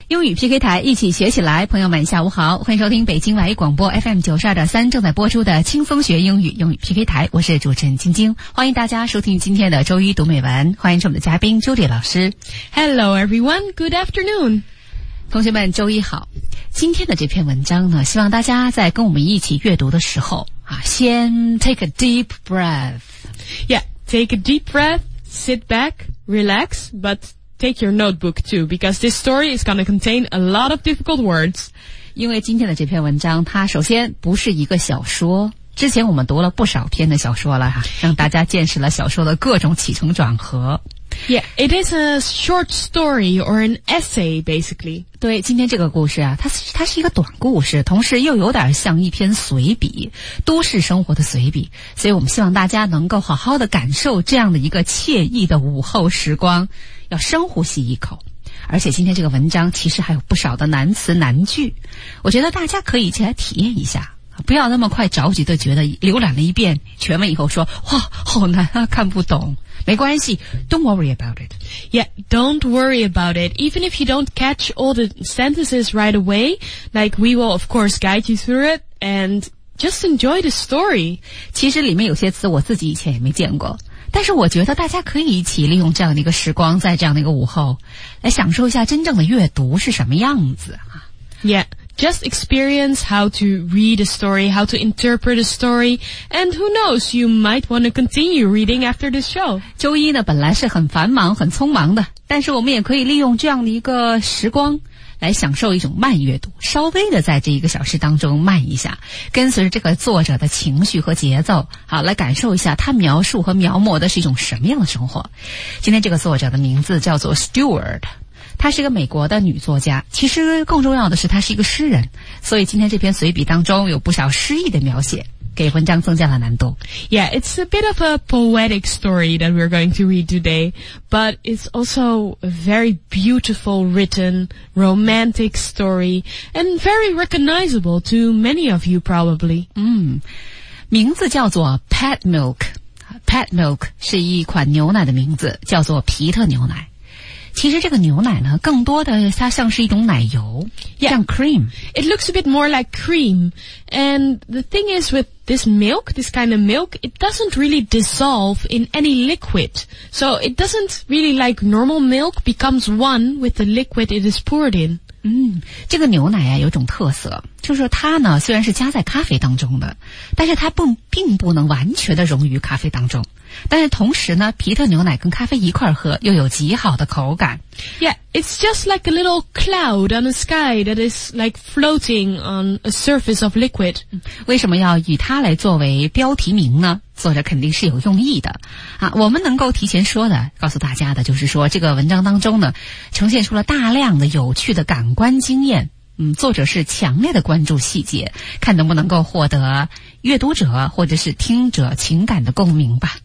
英语 PK 台一起学起来，朋友们下午好，欢迎收听北京外语广播 FM 92.3正在播出的轻松学英语英语 PK 台，我是主持人晶晶，欢迎大家收听今天的周一读美文，欢迎我们的嘉宾周丽老师。 Hello everyone, good afternoon. 同学们周一好。今天的这篇文章呢，希望大家在跟我们一起阅读的时候先 take a deep breath. Yeah, take a deep breath, sit back, relax, but take your notebook too, because this story is going to contain a lot of difficult words. 因为今天的这篇文章它首先不是一个小说，之前我们读了不少篇的小说了让大家见识了小说的各种起承转合。 Yeah, it is a short story or an essay, basically. 对，今天这个故事它是一个短故事，同时又有点像一篇随笔，都市生活的随笔，所以我们希望大家能够好好的感受这样的一个惬意的午后时光，要深呼吸一口。而且今天这个文章其实还有不少的难词难句，我觉得大家可以一起来体验一下，不要那么快着急的觉得浏览了一遍全文以后说哇好难看不懂，没关系 don't worry about it. Yeah, don't worry about it. Even if you don't catch all the sentences right away, like we will of course guide you through it and just enjoy the story. 其实里面有些词我自己以前也没见过，但是我觉得大家可以一起利用这样的一个时光，在这样的一个午后来享受一下真正的阅读是什么样子。 Yeah.Just experience how to read a story, how to interpret a story, and who knows, you might want to continue reading after the show. 周一呢本来是很繁忙很匆忙的，但是我们也可以利用这样的一个时光来享受一种慢阅读，稍微的在这1个小时当中慢一下，跟随着这个作者的情绪和节奏，好来感受一下他描述和描摹的是一种什么样的生活。今天这个作者的名字叫做 Stewart，她是一个美国的女作家，其实更重要的是她是一个诗人，所以今天这篇随笔当中有不少诗意的描写，给文章增加了难度。 Yeah, it's a bit of a poetic story that we're going to read today, but it's also a very beautiful written, romantic story, and very recognizable to many of you probably. 名字叫做 Pet Milk。Pet Milk 是一款牛奶的名字，叫做皮特牛奶。其实这个牛奶呢，更多的它像是一种奶油，像 cream. It looks a bit more like cream. And the thing is with this milk, this kind of milk, it doesn't really dissolve in any liquid. So it doesn't really like normal milk becomes one with the liquid it is poured in. 这个牛奶有种特色，就是它呢虽然是加在咖啡当中的，但是它并不能完全的溶于咖啡当中。但是同时呢，皮特牛奶跟咖啡一块喝，又有极好的口感。 Yeah, it's just like a little cloud on the sky that is like floating on a surface of liquid. 为什么要以它来作为标题名呢？作者肯定是有用意的我们能够提前说的告诉大家的就是说，这个文章当中呢呈现出了大量的有趣的感官经验。作者是强烈的关注细节，看能不能够获得阅读者或者是听者情感的共鸣吧。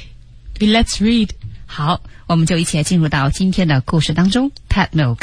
Let's read. 好，我们就一起来进入到今天的故事当中。 Pet Milk。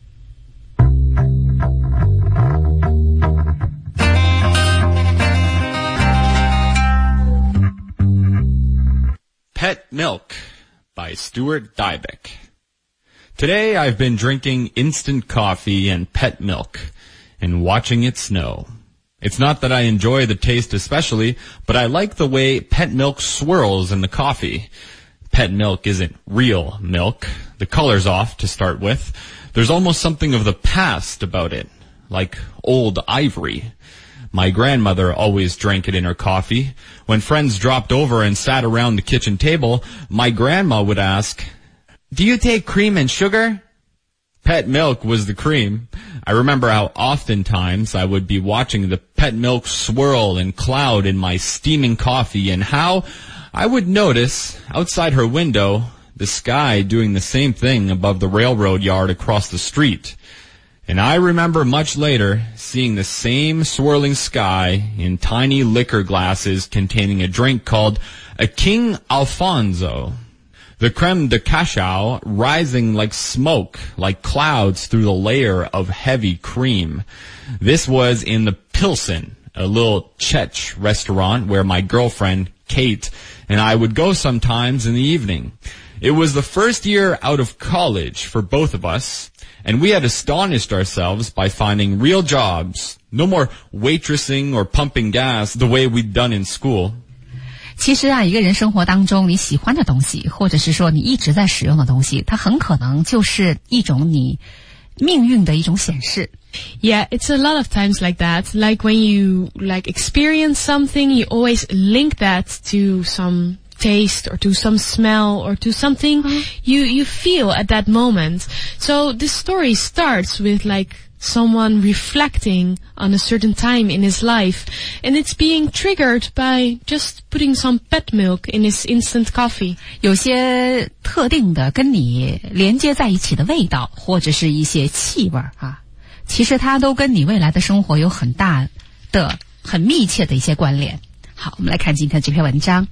Pet Milk by Stuart Dybek. Today I've been drinking instant coffee and pet milk and watching it snow. It's not that I enjoy the taste especially, but I like the way pet milk swirls in the coffee. Pet milk isn't real milk. The color's off to start with. There's almost something of the past about it, like old ivory. My grandmother always drank it in her coffee. When friends dropped over and sat around the kitchen table, my grandma would ask, "Do you take cream and sugar?" Pet milk was the cream. I remember how oftentimes I would be watching the pet milk swirl and cloud in my steaming coffee, and how I would notice, outside her window, the sky doing the same thing above the railroad yard across the street. And I remember much later seeing the same swirling sky in tiny liquor glasses containing a drink called a King Alfonso. The creme de cacao rising like smoke, like clouds through the layer of heavy cream. This was in the Pilsen, a little Czech restaurant where my girlfriend, Kate, and I would go sometimes in the evening. It was the first year out of college for both of us, and we had astonished ourselves by finding real jobs. No more waitressing or pumping gas the way we'd done in school. 其实啊，一个人生活当中你喜欢的东西，或者是说你一直在使用的东西，它很可能就是一种你命运的一种显示。 Yeah, it's a lot of times like that. Like when you experience something, you always link that to some taste or to some smell or to something you feel at that moment. So this story starts with someone reflecting on a certain time in his life, and it's being triggered by just putting some pet milk in his instant coffee. 有些特定的跟你连接在一起的味道，或者是一些气味啊，其实它都跟你未来的生活有很大的、很密切的一些关联。好，我们来看今天这篇文章。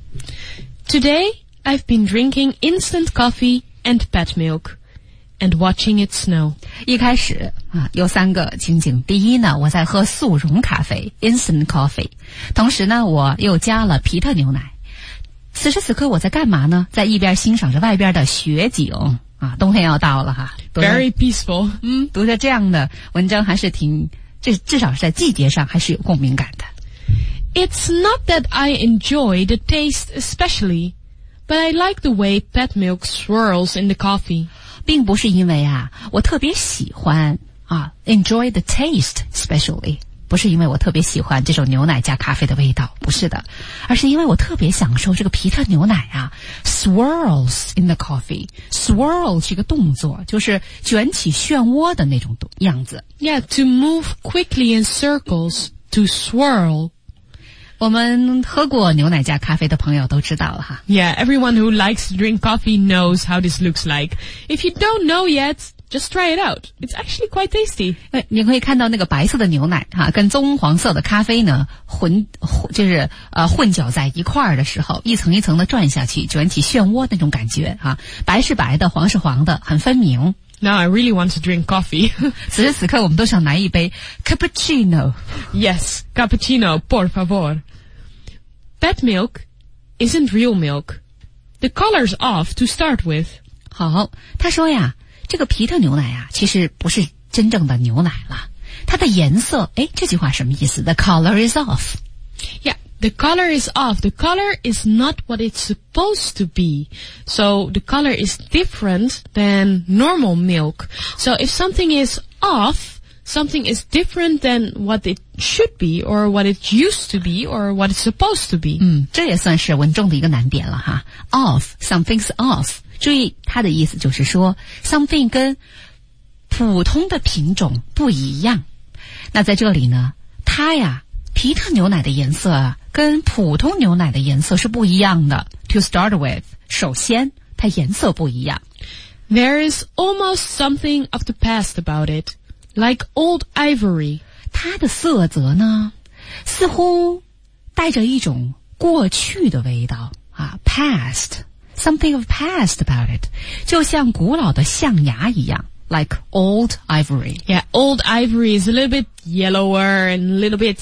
Today, I've been drinking instant coffee and pet milk.And watching it snow. 一开始啊，有3个情景。第一呢，我在喝速溶咖啡 （instant coffee）， 同时呢，我又加了皮特牛奶。此时此刻我在干嘛呢？在一边欣赏着外边的雪景啊，冬天要到了哈。 Very peaceful. 读着这样的文章还是至少是在季节上还是有共鸣感的。 It's not that I enjoy the taste especially, but I like the way pet milk swirls in the coffee. 并不是因为我特别喜欢enjoy the taste especially， 不是因为我特别喜欢这种牛奶加咖啡的味道，不是的，而是因为我特别享受这个皮特牛奶swirls in the coffee。 swirl 是一个动作，就是卷起漩涡的那种样子。 Yeah, to move quickly in circles, to swirl。 我们喝过牛奶加咖啡的朋友都知道了哈。 Yeah, everyone who likes to drink coffee knows how this looks like. If you don't know yet, just try it out. It's actually quite tasty. 你可以看到那个白色的牛奶跟棕黄色的咖啡呢混搅在一块儿的时候，一层一层的转下去，卷起漩涡那种感觉白是白的，黄是黄的，很分明。 Now I really want to drink coffee. 此时此刻我们都想来一杯 cappuccino. Yes, cappuccino, por favor.Pet milk isn't real milk. The color's off to start with. 好，他说呀，这个皮特牛奶其实不是真正的牛奶了。它的颜色，这句话什么意思？ The color is off. Yeah, the color is off. The color is not what it's supposed to be. So the color is different than normal milk. So if something is off,Something is different than what it should be, or what it used to be, or what it's supposed to be. 这也算是文中的一个难点了哈。Off, something's off. 注意，它的意思就是说 something 跟普通的品种不一样。那在这里呢，皮特牛奶的颜色跟普通牛奶的颜色是不一样的。To start with， 首先它颜色不一样。 There is almost something of the past about it.Like old ivory. 它的色泽呢，似乎带着一种过去的味道past. Something of past about it. 就像古老的象牙一样 like old ivory. Yeah, old ivory is a little bit yellower and a little bit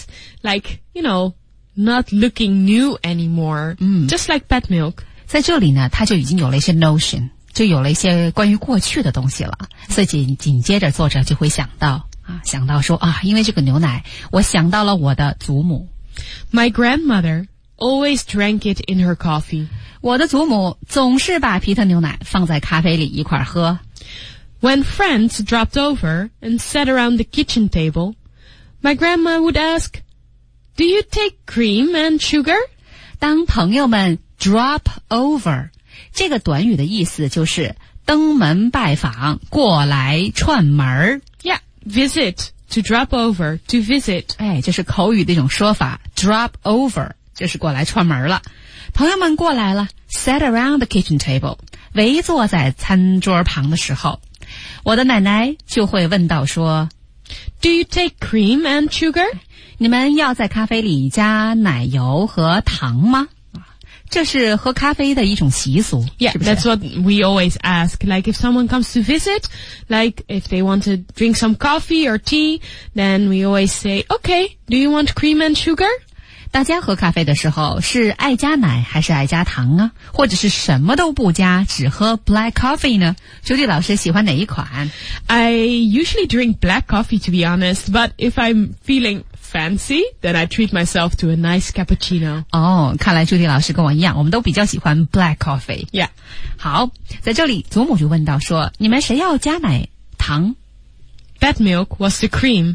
not looking new anymore. Just like pet milk. 在这里呢，它就已经有了一些 notion.就有了一些关于过去的东西了，所以紧接着作者就会想到说因为这个牛奶，我想到了我的祖母。 My grandmother always drank it in her coffee. 我的祖母总是把皮特牛奶放在咖啡里一块喝。 When friends dropped over and sat around the kitchen table, my grandma would ask, "Do you take cream and sugar?" 当朋友们 drop over。这个短语的意思就是登门拜访，过来串门。 Yeah, visit, to drop over, to visit. 这是口语的一种说法 ，drop over 就是过来串门了。朋友们过来了 ，sat around the kitchen table， 围坐在餐桌旁的时候，我的奶奶就会问到说 ，Do you take cream and sugar？ 你们要在咖啡里加奶油和糖吗？这是喝咖啡的一种习俗。 Yeah, that's what we always ask. Like if someone comes to visit, like if they want to drink some coffee or tea, then we always say, okay, do you want cream and sugar? 大家喝咖啡的时候是爱加奶还是爱加糖啊？或者是什么都不加，只喝 black coffee 呢？朱迪老师喜欢哪一款？ I usually drink black coffee, to be honest, but if I'm feeling fancy, then I treat myself to a nice cappuccino. 哦，看来朱迪老师跟我一样，我们都比较喜欢 black coffee。 Yeah. 好，在这里祖母就问到说，你们谁要加奶糖？ That milk was the cream.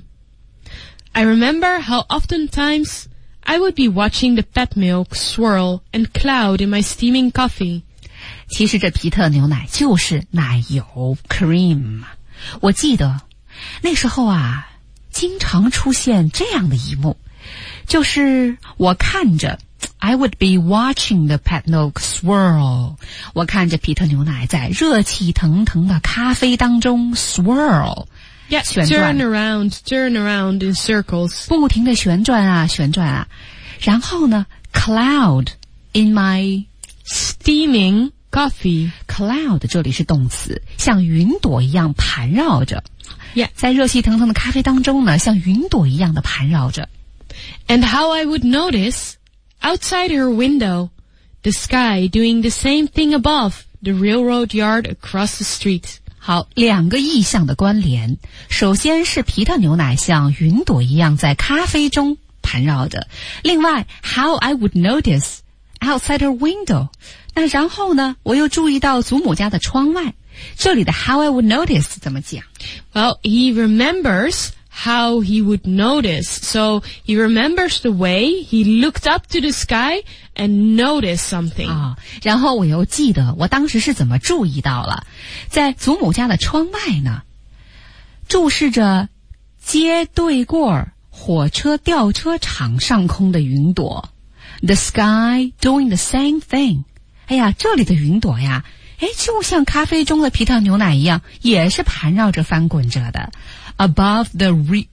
I remember how oftentimes I would be watching the pet milk swirl and cloud in my steaming coffee. 其实这皮特牛奶就是奶油 cream。 我记得那时候啊，经常出现这样的一幕，就是我看着 I would be watching the pet milk swirl， 我看着皮特牛奶在热气腾腾的咖啡当中 swirl， Yeah, 旋转 turn around in circles. 不停的旋转啊旋转啊，然后呢 cloud in my Steaming coffee. cloud 这里是动词，像云朵一样盘绕着。 Yeah. 在热气腾腾的咖啡当中呢，像云朵一样的盘绕着。 And how I would notice, outside her window, the sky doing the same thing above the railroad yard across the street. 好，两个意象的关联。首先是皮特牛奶像云朵一样在咖啡中盘绕着。另外 how I would notice outside her window， 那然后呢，我又注意到祖母家的窗外。这里的 how I would notice 怎么讲？ Well, he remembers how he would notice. So he remembers the way he looked up to the sky and noticed something. 啊，然后我又记得我当时是怎么注意到了，在祖母家的窗外呢，注视着街对过火车吊车场上空的云朵。The sky doing the same thing。 哎呀，这里的云朵呀，哎，就像咖啡中的皮特牛奶一样，也是盘绕着翻滚着的。Above the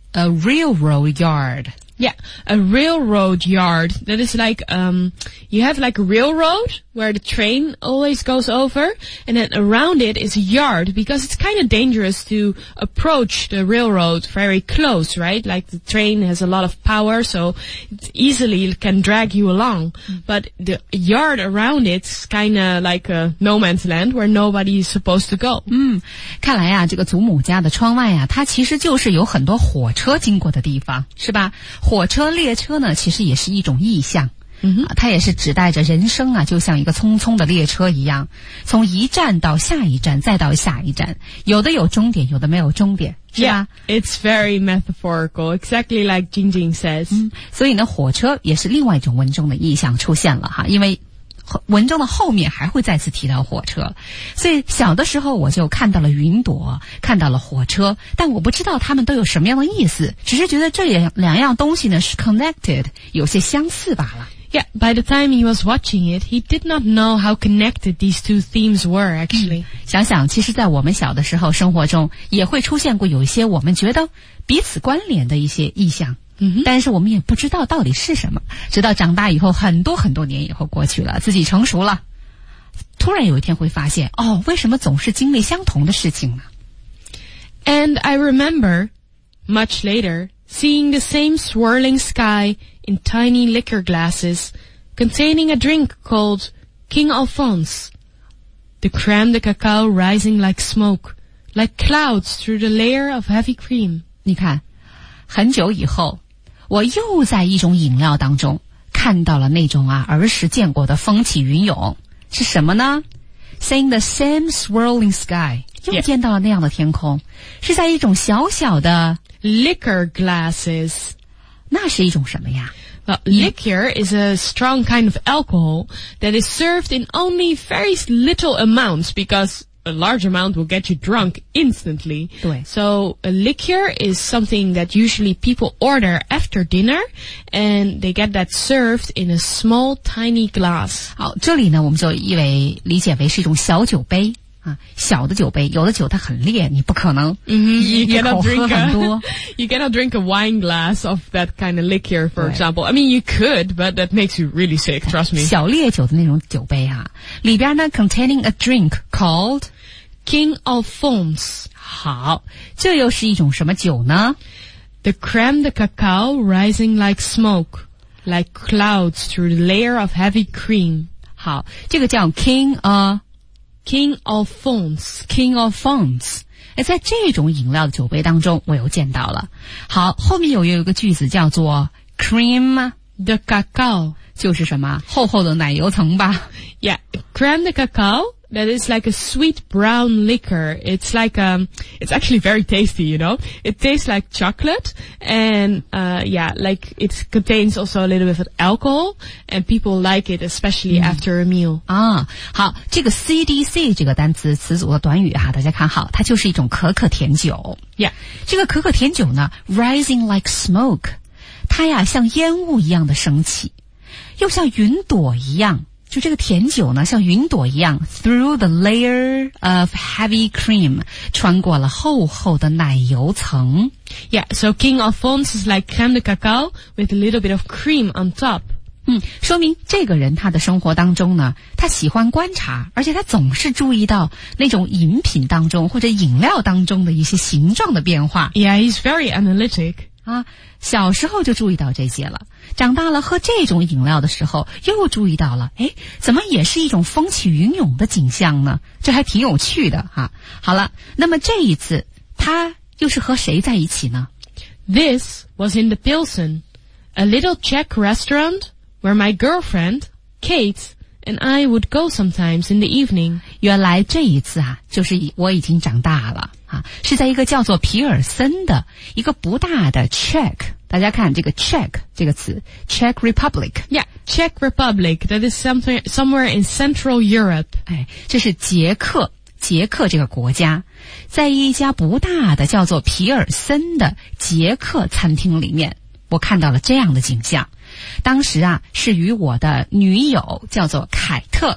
railroad yard。 Yeah, a railroad yard. That is like, you have like a railroad where the train always goes over, and then around it is a yard, because it's kind of dangerous to approach the railroad very close, right? Like the train has a lot of power, so it easily can drag you along. But the yard around it's kind of like a no man's land where nobody is supposed to go. 看来啊，这个祖母家的窗外啊，它其实就是有很多火车经过的地方，是吧？火车列车呢，其实也是一种意象。它也是指代着人生啊，就像一个匆匆的列车一样，从一站到下一站，再到下一站，有的有终点，有的没有终点，是吧？ Yeah, it's very metaphorical, exactly like Jingjing says. 所以呢，火车也是另外一种文中的意象出现了哈，因为文中的后面还会再次提到火车，所以小的时候我就看到了云朵，看到了火车，但我不知道它们都有什么样的意思，只是觉得这两样东西呢是 connected， 有些相似罢了。 Yeah, by the time he was watching it, he did not know how connected these two themes were, actually. 想想，其实在我们小的时候生活中也会出现过有一些我们觉得彼此关联的一些意象。但是我们也不知道到底是什么，直到长大以后，很多很多年以后过去了，自己成熟了，突然有一天会发现，哦，为什么总是经历相同的事情呢？ And I remember, much later, seeing the same swirling sky in tiny liquor glasses containing a drink called King Alphonse. The crème de cacao rising like smoke, like clouds through the layer of heavy cream. 你看，很久以后，我又在一种饮料当中看到了那种儿时见过的风起云涌，是什么呢？ Seeing the same swirling sky， 又见到了那样的天空，是在一种小小的 liquor glasses。 那是一种什么呀？ Well, liquor is a strong kind of alcohol that is served in only very little amounts, because a large amount will get you drunk instantly. 对。 So a liquor is something that usually people order after dinner, and they get that served in a small, tiny glass. 好，这里呢，我们就理解为是一种小酒杯啊，小的酒杯，有的酒它很烈，你不可能一口喝很多。 You cannot drink a wine glass of that kind of liquor, for example. I mean, you could, but that makes you really sick, trust me. 小烈酒的那种酒杯啊，里边呢 containing a drink called King Alphonse. 好，这又是一种什么酒呢？ The crème de cacao rising like smoke. like clouds through the layer of heavy cream. 好，这个叫 King Alphonse。哎，在这种饮料的酒杯当中，我又见到了。好，后面有一个句子叫做 Crème de cacao. 就是什么厚厚的奶油层吧。 Yeah, crème de cacao. That is like a sweet brown liquor. It's like it's actually very tasty, you know. It tastes like chocolate, and like it contains also a little bit of alcohol, and people like it, especially after a meal. 啊，好，这个 CDC 这个单词词组的短语哈，大家看好，它就是一种可可甜酒。 Yeah, 这个可可甜酒呢 ，rising like smoke， 它呀像烟雾一样的升起，又像云朵一样。就这个甜酒呢，像云朵一样 through the layer of heavy cream， 穿过了厚厚的奶油层。 Yeah, so King Alphonse is like crème de cacao with a little bit of cream on top. 说明这个人他的生活当中呢，他喜欢观察，而且他总是注意到那种饮品当中或者饮料当中的一些形状的变化。 Yeah, he's very analytic. 啊，小时候就注意到这些了，长大了喝这种饮料的时候又注意到了，诶，怎么也是一种风起云涌的景象呢？这还挺有趣的哈。好了，那么这一次他又是和谁在一起呢？ This was in the Pilsen, a little Czech restaurant where my girlfriend, Kate, and I would go sometimes in the evening. 原来这一次啊，就是我已经长大了啊，是在一个叫做皮尔森的一个不大的 Czech。大家看这个 Czech 这个词 ，Czech Republic。 Yeah, Czech Republic. That is somewhere in Central Europe. 哎，这是捷克这个国家，在一家不大的叫做皮尔森的捷克餐厅里面，我看到了这样的景象。当时啊，是与我的女友叫做凯特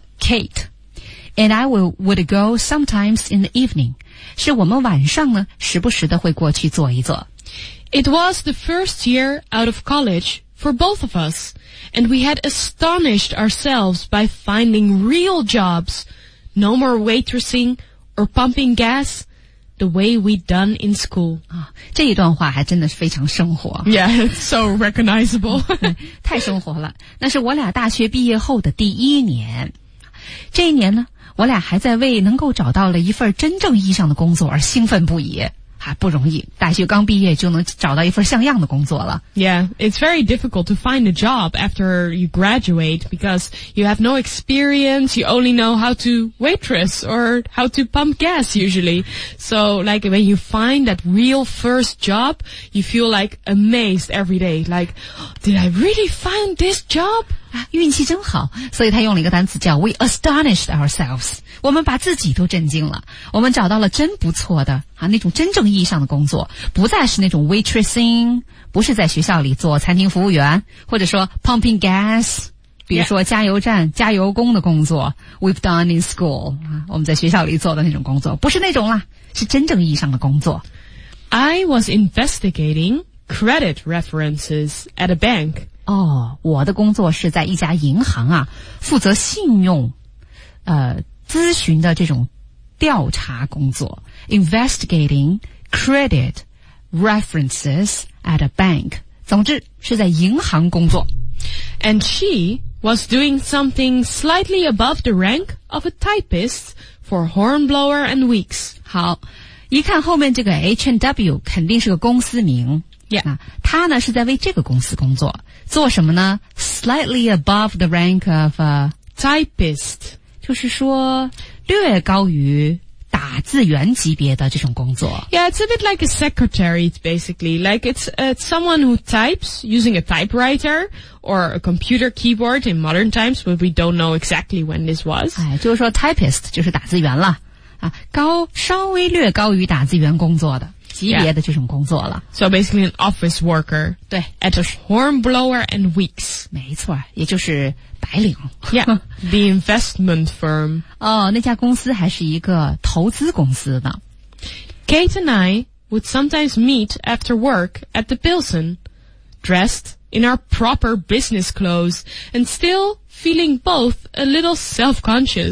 Kate。And I would go sometimes in the evening， 是我们晚上呢时不时的会过去坐一坐。 It was the first year out of college for both of us, and we had astonished ourselves by finding real jobs, no more waitressing or pumping gas, the way we'd done in school. 啊，这一段话还真的是非常生活。 Yeah, it's so recognizable. 太生活了。那是我俩大学毕业后的第一年。这一年呢，我俩还在为能够找到了一份真正意义上的工作而兴奋不已。还不容易，大学刚毕业就能找到一份像样的工作了。 Yeah, it's very difficult to find a job after you graduate because you have no experience, you only know how to waitress or how to pump gas usually. So like when you find that real first job, you feel like amazed every day. Like, did I really find this job? 运气真好，所以他用了一个单词叫 we astonished ourselves， 我们把自己都震惊了，我们找到了真不错的那种真正意义上的工作，不再是那种 waitressing， 不是在学校里做餐厅服务员，或者说 pumping gas， 比如说加油站加油工的工作 we've done in school， 我们在学校里做的那种工作，不是那种啦，是真正意义上的工作。 I was investigating credit references at a bank. 我的工作是在一家银行负责信用咨询的这种调查工作 investigating credit references at a bank， 总之是在银行工作。 And she was doing something slightly above the rank of a typist for Hornblower and Weeks. 好，一看后面这个 H&W 肯定是个公司名。 Yeah， 他呢是在为这个公司工作，做什么呢 ？Slightly above the rank of a typist， 就是说略高于打字员级别的这种工作。 Yeah, it's a bit like a secretary, basically. Like it's someone who types using a typewriter or a computer keyboard in modern times, but we don't know exactly when this was. 就是說 typist 就是打字員了稍微略高於打字員工作的級別的這種工作了。 So basically an office worker. 對 At Hornblower and Weeks. 沒錯，也就是白領。 Yeah, the investment firm. 那家公司還是一個投資公司呢。 Kate and I would sometimes meet after work at the Pilsen, dressed in our proper business clothes and still feeling both a little self-conscious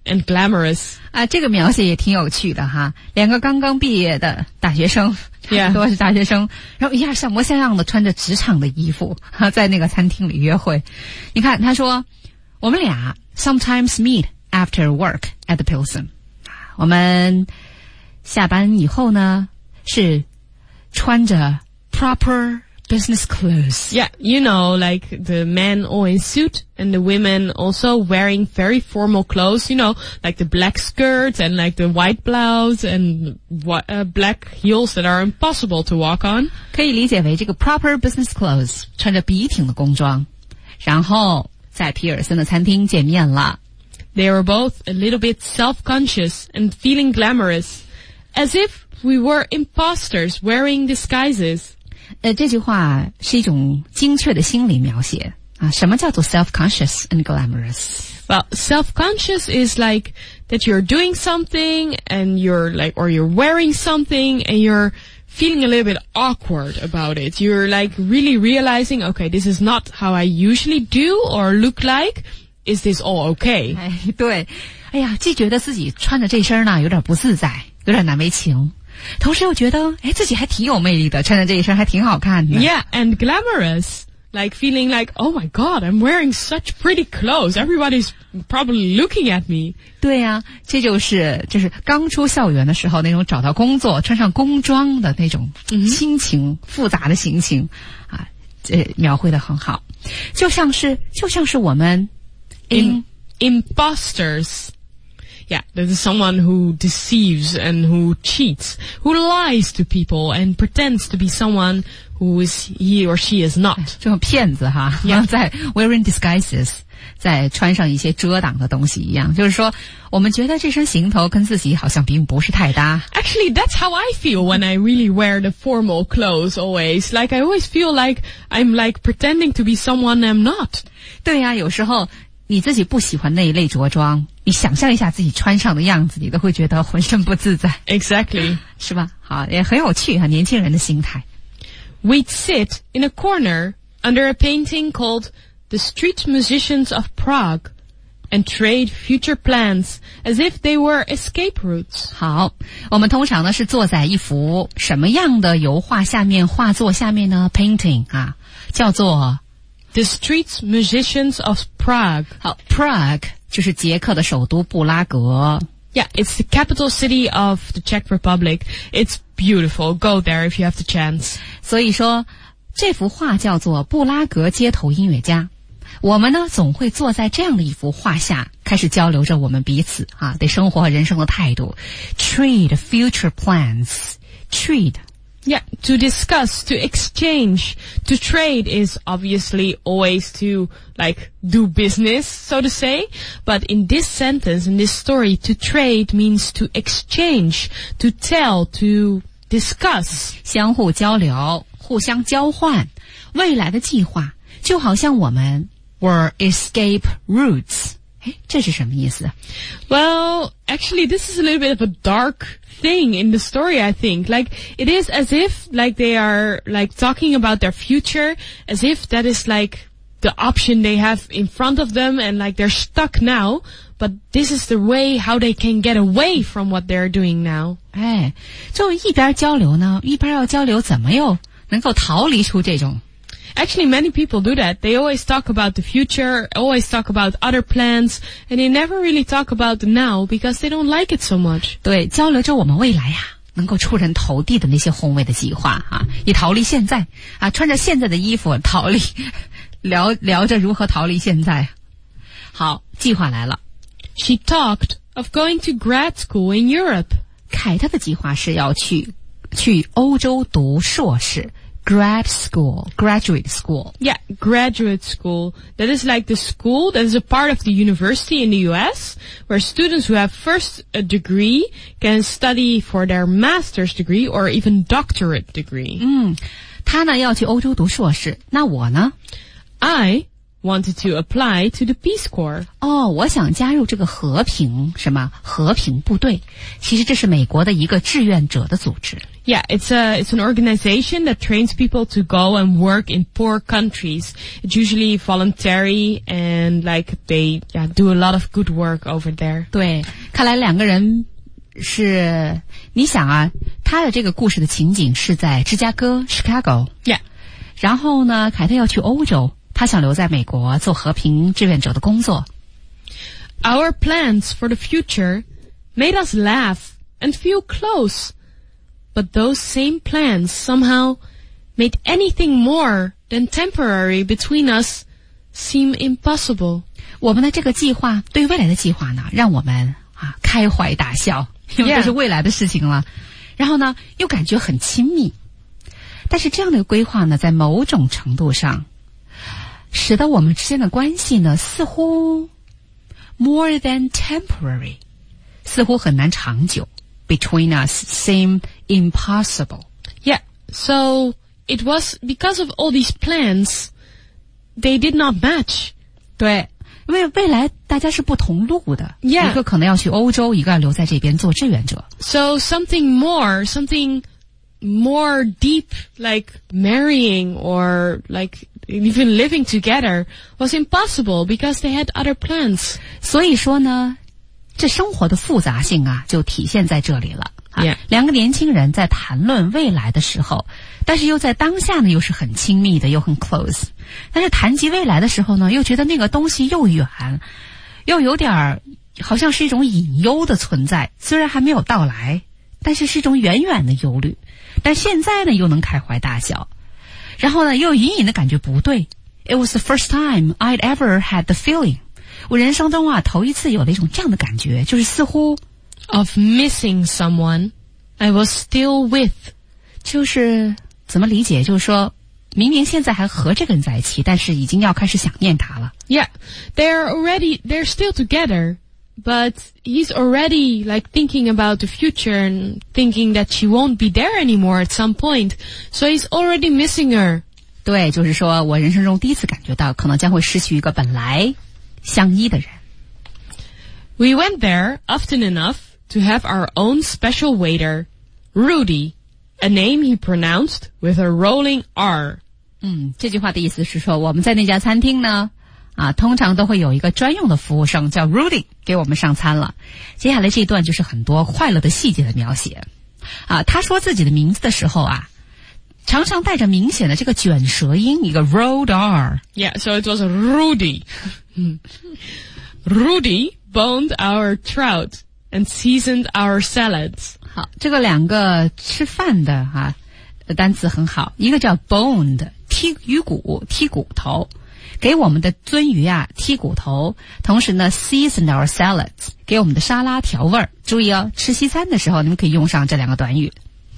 and glamorous. 啊，这个描写也挺有趣的哈。两个刚刚毕业的大学生，差不多是大学生，然后一下像模像样的穿着职场的衣服，在那个餐厅里约会。你看，他说我们俩 sometimes meet after work at the Pilsen。我们下班以后呢，是穿着 proper business clothes. Yeah, you know, like the men all in suit and the women also wearing very formal clothes, you know, like the black skirts and like the white blouse and black heels that are impossible to walk on. 可以理解为这个 proper business clothes， 穿着笔挺的工装，然后在皮尔森的餐厅见面了。 They were both a little bit self-conscious and feeling glamorous, as if we were imposters wearing disguises. 这句话是一种精确的心理描写啊。什么叫做 self-conscious and glamorous? Well, self-conscious is like that you're doing something and you're like, or you're wearing something and you're feeling a little bit awkward about it. You're like really realizing, okay, this is not how I usually do or look like. Is this all okay? 哎，对，哎呀，既觉得自己穿的这身呢有点不自在，有点难为情，同时又觉得，哎，自己还挺有魅力的，穿的这一身还挺好看的。 Yeah, and glamorous. Like feeling like, oh my god, I'm wearing such pretty clothes. Everybody's probably looking at me. 对呀，这就是刚出校园的时候那种找到工作、穿上工装的那种心情，复杂的心情啊，描绘得很好，就像是我们。 Imposters. Yeah, that is someone who deceives and who cheats, who lies to people and pretends to be someone who is he or she is not. 这种骗子哈，在 wearing disguises， 在穿上一些遮挡的东西一样，就是说，我们觉得这身行头跟自己好像并不是太搭。 Actually, that's how I feel when I really wear the formal clothes always. Like I always feel like I'm like pretending to be someone I'm not. 对呀，有时候你自己不喜欢那一类着装，你想象一下自己穿上的样子，你都会觉得浑身不自在。 Exactly. 是吧？好，也很有趣哈，年轻人的心态。 We'd sit in a corner under a painting called The Street Musicians of Prague and trade future plans as if they were escape routes. 好，我们通常呢是坐在一幅什么样的油画下面、画作下面呢 ？Painting 啊，叫做 The Street Musicians of Prague. 好 ，Prague 就是捷克的首都布拉格。 Yeah, it's the capital city of the Czech Republic. It's beautiful. Go there if you have the chance. 所以说，这幅画叫做《布拉格街头音乐家》。我们呢，总会坐在这样的一幅画下，开始交流着我们彼此啊对生活和人生的态度。Trade future plans. Trade. Yeah, to discuss, to exchange, to trade is obviously always to, like, do business, so to say. But in this sentence, in this story, to trade means to exchange, to tell, to discuss. 相互交流，互相交换。未来的计划，就好像我们 were escape routes. 哎，这是什么意思？ Well, actually, this is a little bit of a dark thing in the story, I think. Like, it is as if, like, they are, like, talking about their future, as if that is, like, the option they have in front of them, and, like, they're stuck now, but this is the way how they can get away from what they're doing now. 哎，就一边交流呢，一边要交流怎么又能够逃离出这种。 Actually, many people do that. They always talk about the future, always talk about other plans, and they never really talk about the now because they don't like it so much. 对，交流着我们未来呀，能够出人头地的那些宏伟的计划啊，以逃离现在啊，穿着现在的衣服逃离，聊着如何逃离现在。好，计划来了。 She talked of going to grad school in Europe. 凯特的计划是要去欧洲读硕士。Grad school, graduate school. Yeah, graduate school. That is like the school that is a part of the university in the US, where students who have first a degree can study for their master's degree or even doctorate degree. 他呢要去欧洲读硕士，那我呢 I wanted to apply to the Peace Corps. 哦，我想加入这个和平部队。其实这是美国的一个志愿者的组织。 Yeah, it's an organization that trains people to go and work in poor countries. It's usually voluntary and they do a lot of good work over there. 对，看来两个人是，你想啊，他的这个故事的情景是在芝加哥 Chicago。 Yeah. 然后呢，凯特要去欧洲，他想留在美国做和平志愿者的工作。 Our plans for the future made us laugh and feel close. But those same plans somehow made anything more than temporary between us seem impossible. 我们的这个计划，对未来的计划呢，让我们开怀大笑，因为这是未来的事情了。然后呢，又感觉很亲密。但是这样的规划呢，在某种程度上，使得我们之间的关系呢，似乎 more than temporary， 似乎很难长久。Between us seem impossible. Yeah, so it was because of all these plans, they did not match. 对，因为未来大家是不同路的。 Yeah. 一个可能要去欧洲，一个要留在这边做志愿者。 So something more deep, like marrying or like even living together was impossible because they had other plans. 所以说呢，这生活的复杂性啊，就体现在这里了。 Yeah. 两个年轻人在谈论未来的时候，但是又在当下呢，又是很亲密的，又很 close。但是谈及未来的时候呢，又觉得那个东西又远，又有点好像是一种隐忧的存在。虽然还没有到来，但是是一种远远的忧虑。但现在呢，又能开怀大笑，然后呢，又隐隐的感觉不对。It was the first time I'd ever had the feeling。我人生中头一次有了一种这样的感觉，就是似乎 of missing someone I was still with. 就是怎么理解？就是说明明现在还和这个人在一起，但是已经要开始想念他了。 Yeah, they're still together, but he's already like thinking about the future and thinking that she won't be there anymore at some point. So he's already missing her. 对，就是说我人生中第一次感觉到可能将会失去一个本来相依的人。 We went there often enough to have our own special waiter, Rudy, a name he pronounced with a rolling R. 这句话的意思是说，我们在那家餐厅呢，通常都会有一个专用的服务生叫 Rudy 给我们上餐了。接下来这一段就是很多快乐的细节的描写。他说自己的名字的时候常常带着明显的这个卷舌音，一个 rolled R. Yeah, so it was Rudy. Rudy boned our trout and seasoned our salads. 好，这个两个吃饭的单词很好，一个叫 boned 剔鱼骨，剔骨头，给我们的鳟鱼剔骨头，同时呢 seasoned our salads 给我们的沙拉调味儿。注意吃西餐的时候你们可以用上这两个短语。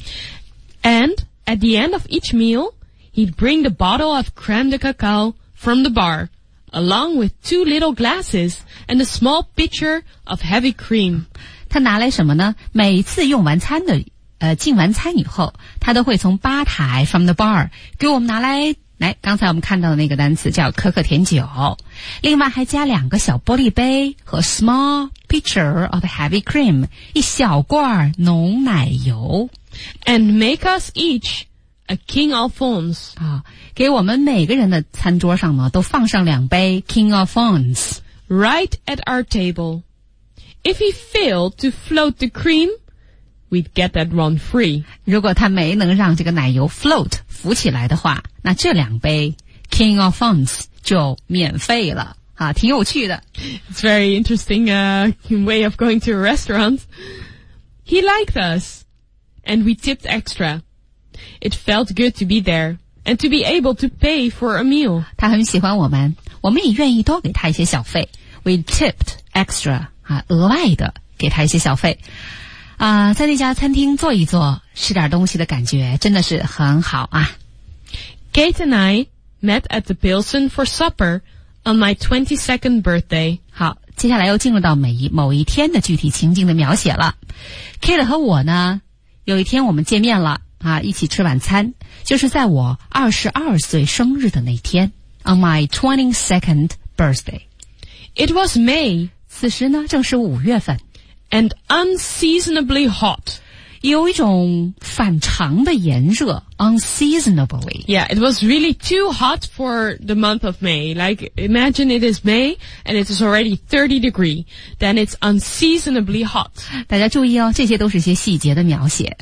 And at the end of each meal, he'd bring the bottle of crème de cacao from the bar, along with 2 little glasses and a small pitcher of heavy cream. 他拿来什么呢？每次用完餐的进完餐以后，他都会从吧台 from the bar 给我们拿来刚才我们看到的那个单词叫可可甜酒，另外还加2个小玻璃杯和 small pitcher of heavy cream 一小罐浓奶油。 And make us each a King Alphonse. 给我们每个人的餐桌上呢都放上2杯 King Alphonse right at our table. If he failed to float the cream, we'd get that one free. 如果他没能让这个奶油 float 浮起来的话，那这2杯 King Alphonse 就免费了挺有趣的。 It's very interesting way of going to a restaurant. He liked us, and we tipped extra. It felt good to be there and to be able to pay for a meal. 他很喜欢我们，我们也愿意多给他一些小费。We tipped extra 额外的给他一些小费。在那家餐厅坐一坐，吃点东西的感觉真的是很好 Kate and I met at the Pilsen for supper on my 22nd birthday. 好，接下来又进入到某一天的具体情境的描写了。Kate 和我呢，有一天我们见面了一起吃晚餐，就是在我22岁生日的那天 on my 22nd birthday. It was May. 此时呢正是5月份。 And unseasonably hot. 有一种反常的炎热 unseasonably. Yeah, it was really too hot for the month of May. Like, imagine it is May and it is already 30 degrees. Then it's unseasonably hot. 大家注意哦，这些都是一些细节的描写。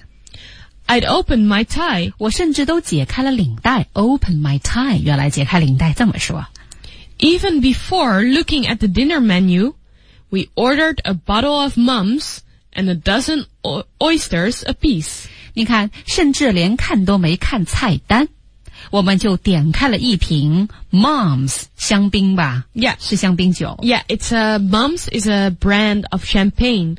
I'd open my tie. 我甚至都解开了领带 open my tie. 原来解开领带这么说。 Even before looking at the dinner menu, we ordered a bottle of Mum's and a dozen oysters apiece. 你看，甚至连看都没看菜单，我们就点开了一瓶 Mom's 香槟吧 Yeah. 是香槟酒 Yeah, Mum's is a brand of champagne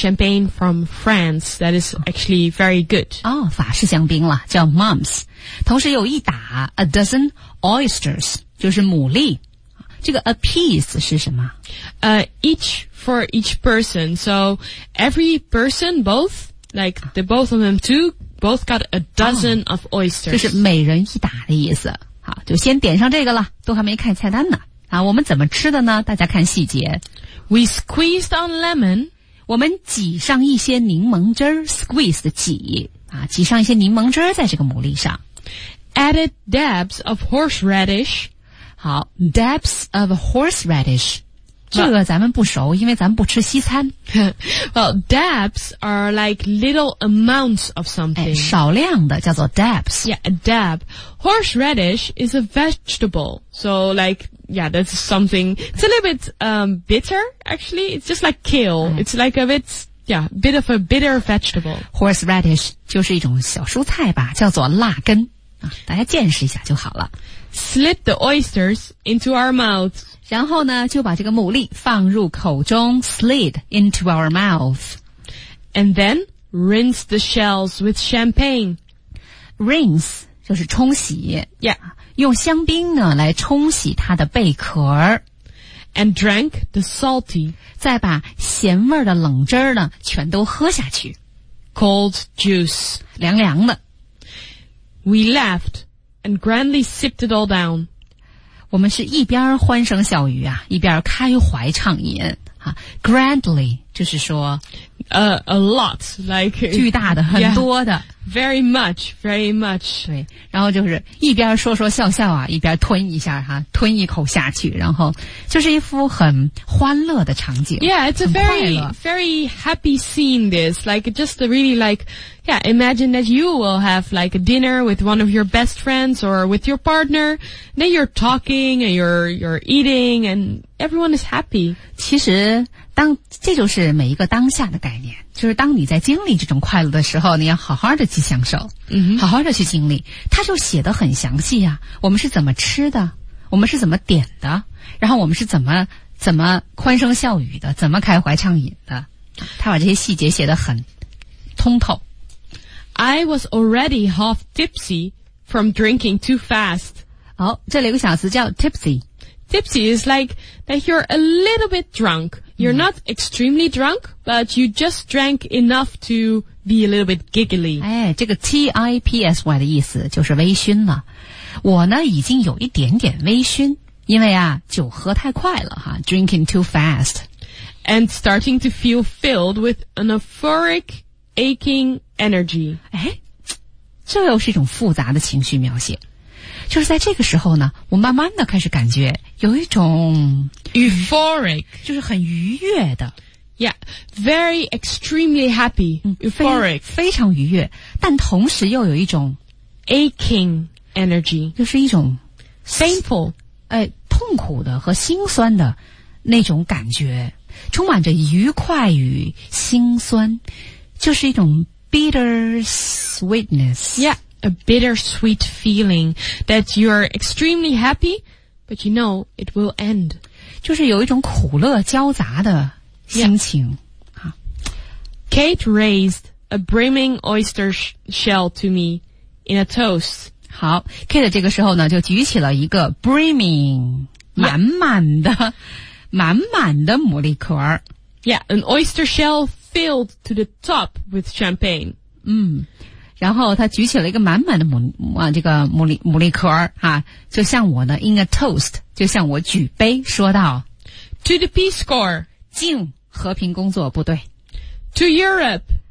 from France that is actually very good. 哦，法式香槟了，叫 Mom's。同时有一打 a dozen oysters 就是牡蛎。这个 a piece 是什么？ Each for each person. So every person, both of them too, both got a dozen of 就 oysters. 是每人一打的意思。好，就先点上这个了，都还没看菜单呢。啊，我们怎么吃的呢？大家看细节。 We squeezed on lemon. 我们挤上一些柠檬汁儿 ，squeeze 的挤啊，挤上一些柠檬汁儿在这个牡蛎上。 Added dabs of horseradish. 好 ，dabs of horseradish， 这个咱们不熟，因为咱们不吃西餐。 Well, dabs are like little amounts of something. 少量的叫做 dabs。 Yeah, a dab. Horseradish is a vegetable. So yeah, that's something. It's a little bit bitter, actually. It's just like kale. It's like bit of a bitter vegetable. horseradish 就是一种小蔬菜吧，叫做辣根啊，大家见识一下就好了。 Slid the oysters into our mouths. 然后呢，就把这个牡蛎放入口中 ，slid into our mouth， and then rinse the shells with champagne. rinse 就是冲洗 Yeah, 用香槟呢来冲洗它的贝壳， and drank the salty, 再把咸味的冷汁儿呢全都喝下去， cold juice. 凉凉的。 We laughed and grandly sipped it all down. 我们是一边欢声笑语啊，一边开怀畅饮啊。grandly 就是说 A lot, like 巨大的、很多的。 Very much, very much. 对，然后就是一边说说笑笑啊，一边吞一下哈，吞一口下去，然后就是一幅很欢乐的场景。 Yeah, it's a 很快乐 very happy scene, this. Like, just really yeah, imagine that you will have like a dinner with one of your best friends or with your partner. Then you're talking and you're eating and everyone is happy. 其实这就是每一个当下的概念，就是当你在经历这种快乐的时候，你要好好的去享受，好好的去经历。他就写得很详细啊，我们是怎么吃的，我们是怎么点的，然后我们是怎么欢声笑语的，怎么开怀畅饮的，他把这些细节写得很通透。 I was already half tipsy from drinking too fast. 好，这里有个小词叫 tipsy。Tipsy is like that you're a little bit drunk. You're not extremely drunk, but you just drank enough to be a little bit giggly. 哎，这个 tipsy 的意思就是微醺了。我呢已经有一点点微醺，因为啊酒喝太快了哈 ，drinking too fast. And starting to feel filled with an euphoric, aching energy. 哎，这又是一种复杂的情绪描写。就是在这个时候呢，我慢慢的开始感觉有一种 euphoric， 就是很愉悦的 ，yeah， very extremely happy， euphoric， 非常愉悦，但同时又有一种 aching energy， 就是一种 painful， 痛苦的和心酸的那种感觉，充满着愉快与心酸，就是一种 bitter sweetness。Yeah。A bittersweet feeling that you're extremely happy, but you know it will end. 就是有一种苦乐交杂的心情。 Yeah. Kate raised a brimming oyster shell to me in a toast. 好 ，Kate 这个时候呢就举起了一个 brimming 满满的牡蛎壳。 Yeah, an oyster shell filled to the top with champagne. 然后他举起了一个满满的牡蛎壳啊，就像我呢 in a toast， 就像我举杯说道 To the Peace Corps， 敬和平工作部队 To Europe，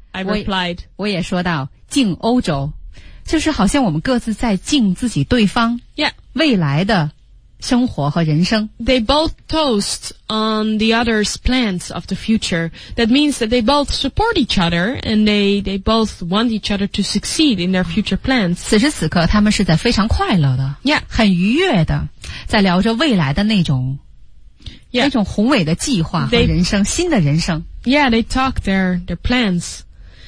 I replied. 我也说到敬欧洲，就是好像我们各自在敬自己对方 Yeah. 未来的生活和人生。 They both toast on the other's plans of the future. That means that they both support each other and they both want each other to succeed in their future plans. 此时此刻他们是在非常快乐的 Yeah. 很愉悦的在聊着未来的那种 Yeah. 那种宏伟的计划和人生新的人生。 Yeah, they talk their plans.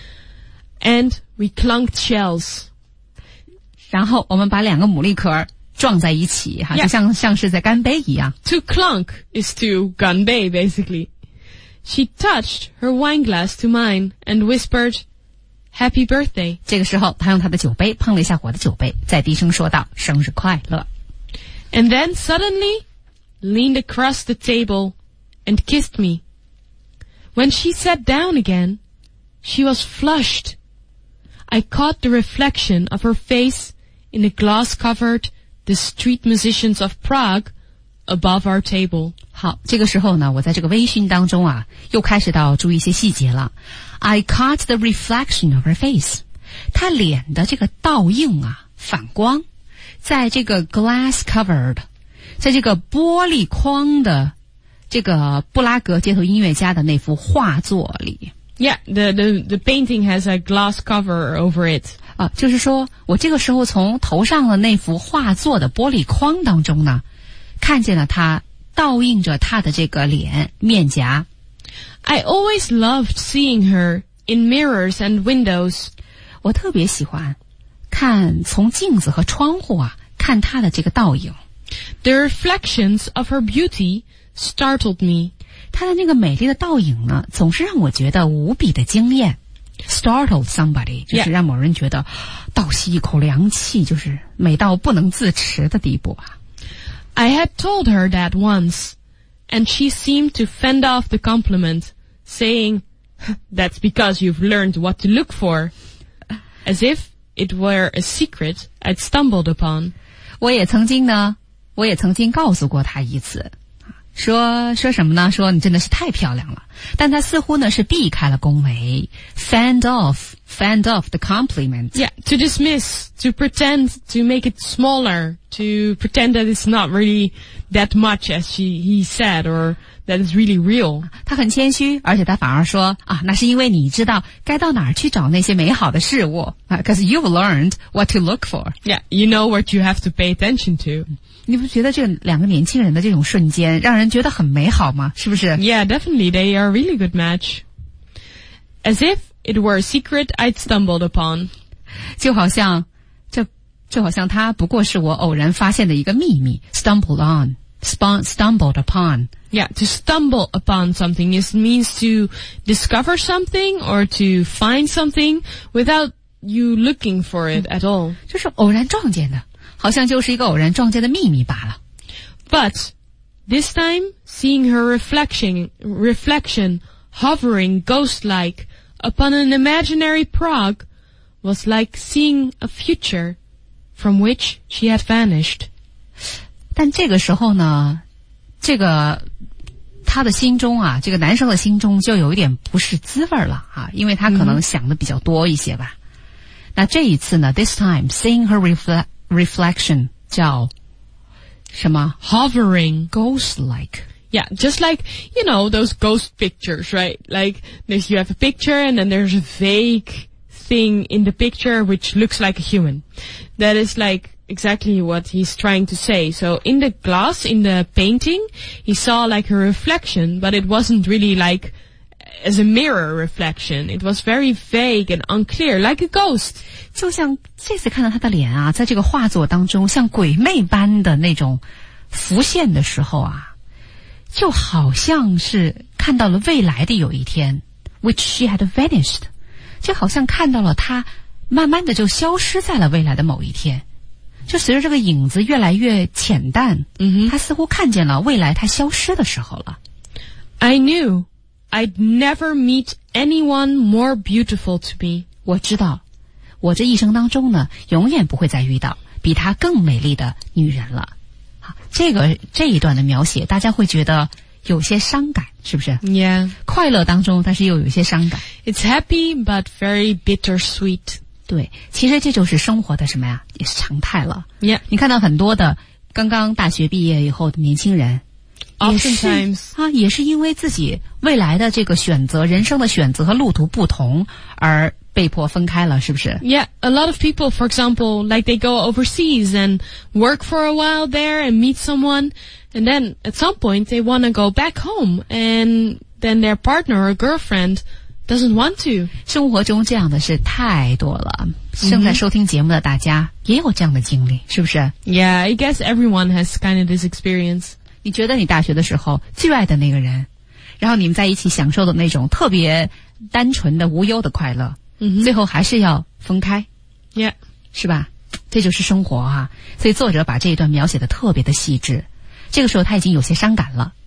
And we clunked shells. 然后我们把两个牡蛎壳撞在一起哈， Yeah. 就像是在干杯一样。 To clunk is to ganbei, basically. She touched her wine glass to mine and whispered, "Happy birthday." 这个时候他用他的酒杯碰了一下我的酒杯，再低声说道生日快乐。 And then suddenly leaned across the table and kissed me. When she sat down again, she was flushed. I caught the reflection of her face in a glass-covered The Street Musicians of Prague above our table. 好，这个时候呢，我在这个微醺当中啊，又开始到注意一些细节了。I caught the reflection of her face， 她脸的这个倒映啊，反光，在这个 glass covered， 在这个玻璃框的这个布拉格街头音乐家的那幅画作里。 Yeah, the painting has a glass cover over it. 啊，就是说我这个时候从头上的那幅画作的玻璃框当中呢，看见了他倒映着他的这个脸面颊。 I always loved seeing her in mirrors and windows. 我特别喜欢看从镜子和窗户啊看他的这个倒影。 The reflections of her beauty startled me. 他的那个美丽的倒影呢，总是让我觉得无比的惊艳。Startled somebody 就是让某人觉得倒吸一口凉气，就是美到不能自持的地步啊。 I had told her that once, and she seemed to fend off the compliment, saying, "That's because you've learned what to look for," as if it were a secret I'd stumbled upon. 我也曾经告诉过他一次。说什么呢？说你真的是太漂亮了，但他似乎呢是避开了恭维 fend off the compliment. Yeah, to dismiss, to pretend, to make it smaller, to pretend that it's not really that much as he said, or that it's really real. 他很谦虚，而且他反而说啊，那是因为你知道该到哪儿去找那些美好的事物啊 ，because you've learned what to look for. Yeah, you know what you have to pay attention to. 你不觉得这两个年轻人的这种瞬间让人觉得很美好吗？是不是？ Yeah, definitely. They are a really good match. As if it were a secret I'd stumbled upon. 就好像他不过是我偶然发现的一个秘密 stumbled upon. Yeah, to stumble upon something means to discover something or to find something without you looking for it at all. 就是偶然撞见的，好像就是一个偶然撞见的秘密罢了。 But this time, seeing her reflection hovering ghost-like upon an imaginary Prague was like seeing a future from which she had vanished. 但这个时候呢，他的心中啊，这个男生的心中就有一点不是滋味了啊，因为他可能想的比较多一些吧。那这一次呢 ，this time seeing her reflection 叫什么 Hovering. ghost-like. Yeah, just like, you know, those ghost pictures, right? Like, you have a picture and then there's a vague thing in the picture which looks like a human. That is like exactly what he's trying to say. So in the glass, in the painting, he saw like a reflection, but it wasn't really like as a mirror reflection. It was very vague and unclear, like a ghost. 就像这次看到他的脸啊，在这个画作当中像鬼魅般的那种浮现的时候啊，就好像是看到了未来的有一天 which she had vanished， 就好像看到了他慢慢的就消失在了未来的某一天，就随着这个影子越来越浅淡，他似乎看见了未来他消失的时候了。 I knew I'd never meet anyone more beautiful to me. 我知道我这一生当中呢永远不会再遇到比她更美丽的女人了。好，这一段的描写大家会觉得有些伤感，是不是？ Yeah. 快乐当中，但是又有一些伤感。 It's happy, but very bittersweet. 对，其实这就是生活的什么呀？也是常态了。 Yeah. 你看到很多的刚刚大学毕业以后的年轻人， Oftentimes. 也是因为自己未来的这个选择、人生的选择和路途不同而被迫分开了，是不是？ Yeah, a lot of people, for example, like they go overseas and work for a while there and meet someone, and then at some point they want to go back home, and then their partner or girlfriend doesn't want to. 生活中这样的事太多了，正在收听节目的大家也有这样的经历，是不是？ Yeah, I guess everyone has kind of this experience. 你觉得你大学的时候最爱的那个人，然后你们在一起享受的那种特别单纯的无忧的快乐，最后还是要分开， Yeah. 是吧？这就是生活啊！所以作者把这一段描写的特别的细致。这个时候他已经有些伤感了。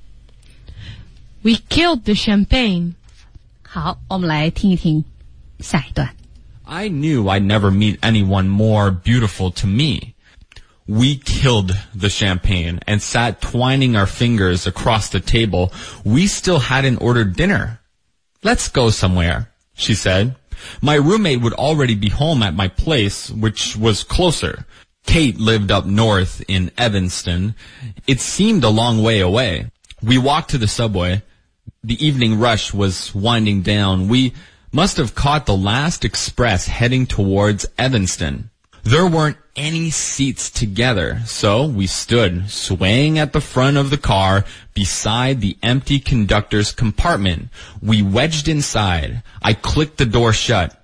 We killed the champagne. 好，我们来听一听下一段。 I knew I'd never meet anyone more beautiful to me. We killed the champagne and sat twining our fingers across the table. We still hadn't ordered dinner. Let's go somewhere, she said. My roommate would already be home at my place, which was closer. Kate lived up north in Evanston. It seemed a long way away. We walked to the subway. The evening rush was winding down. We must have caught the last express heading towards Evanston. There weren't any seats together, so we stood swaying at the front of the car beside the empty conductor's compartment. We wedged inside. I clicked the door shut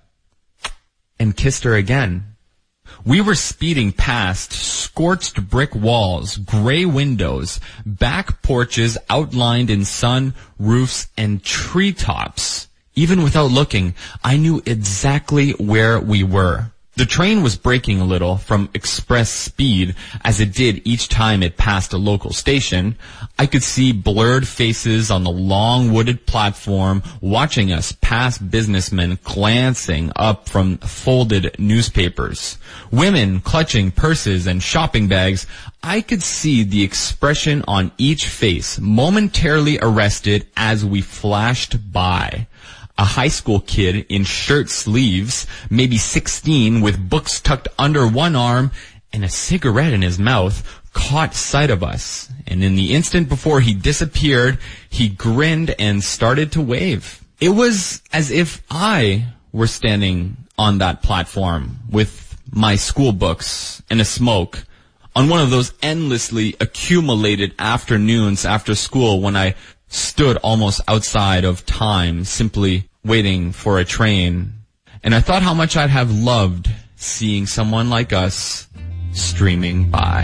and kissed her again. We were speeding past scorched brick walls, gray windows, back porches outlined in sun, roofs, and treetops. Even without looking, I knew exactly where we were. The train was braking a little from express speed, as it did each time it passed a local station. I could see blurred faces on the long wooded platform watching us pass businessmen glancing up from folded newspapers. Women clutching purses and shopping bags. I could see the expression on each face momentarily arrested as we flashed by. A high school kid in shirt sleeves, maybe 16, with books tucked under one arm and a cigarette in his mouth, caught sight of us. And in the instant before he disappeared, he grinned and started to wave. It was as if I were standing on that platform with my school books and a smoke on one of those endlessly accumulated afternoons after school when I stood almost outside of time, simply waiting for a train. And I thought how much I'd have loved seeing someone like us streaming by.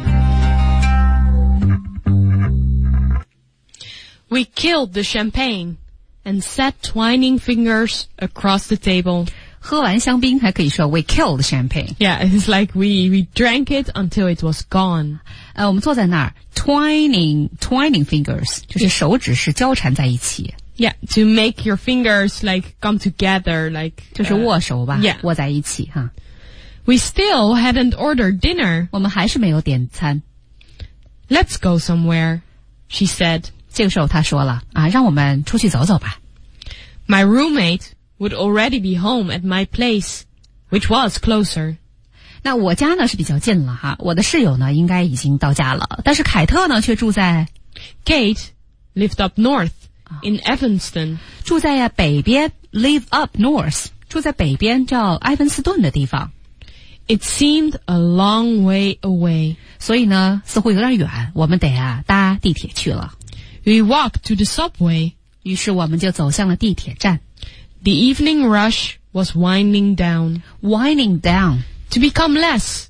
We killed the champagne and sat twining fingers across the table. 喝完香槟还可以说 we killed champagne。 Yeah, it's like we drank it until it was gone. 我们坐在那儿 twining fingers 就是手指是交缠在一起。 Yeah, to make your fingers like come together, like 就是握手吧 yeah. 握在一起哈。 We still hadn't ordered dinner. 我们还是没有点餐。 Let's go somewhere, she said. 这个时候他说了让我们出去走走吧。 My roommate would already be home at my place, which was closer. 那我家呢是比较近了哈，我的室友呢应该已经到家了，但是凯特呢却住在 Kate lived up north in Evanston. 住在北边 live up north 住在北边叫埃文斯顿的地方。 It seemed a long way away. 所以呢似乎有点远，我们得搭地铁去了。 We walked to the subway. 于是我们就走向了地铁站。 The evening rush was winding down. Winding down To become less